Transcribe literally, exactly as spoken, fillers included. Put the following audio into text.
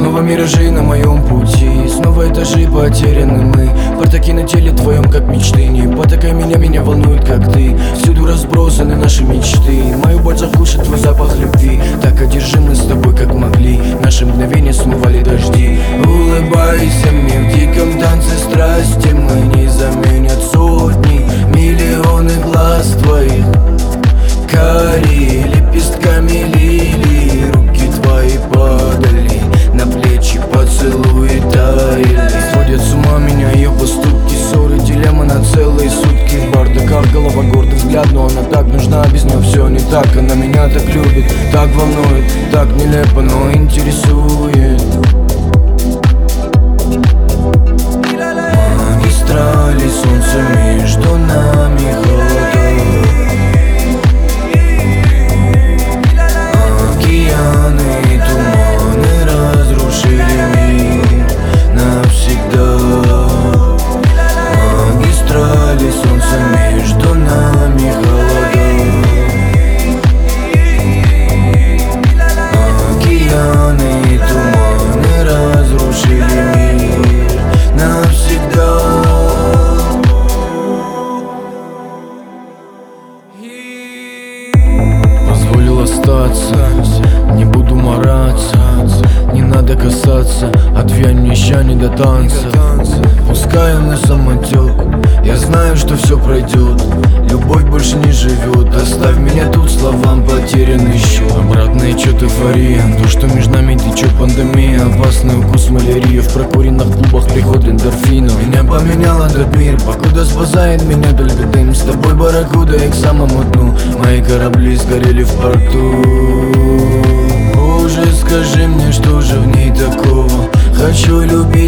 Снова миражи на моем пути, снова этажи потеряны мы. Портаки на теле твоем, как мечты. Не потакай меня, меня волнует, как ты. Всюду разбросаны наши мечты. Мою боль заглушит твой запах любви. Так одержимы с тобой, как могли. Наши мгновения смывали дожди. Улыбайся мне в диком танце страсти. Мы не заменят сотни, миллионы глаз твоих. Карие лепестками лилии, руки твои падали на плечи, поцелуи таяли. Сводят с ума меня ее поступки, ссоры, дилемма на целые сутки. В бардаках голова, гордый взгляд, но она так нужна, без нее все не так. Она меня так любит, так волнует, так нелепо, но интересует. Магистрали, солнце между нами, холода. Не буду мараться, не надо касаться. Отвянь мне ща не до танца. Пускай он на самотек, я знаю, что все пройдет. Любовь больше не живет. Оставь меня тут, словам потерянный счет. Обратная чё-то эйфория. То, что между нами течет пандемия. Опасный укус малярии. В прокуренных клубах приход эндорфинов. Меня поменял этот мир, покуда спасает меня только дым. С тобой барракуда и к самому дну. Мои корабли сгорели в порту. Боже, скажи мне, что же в ней такого? Хочу любить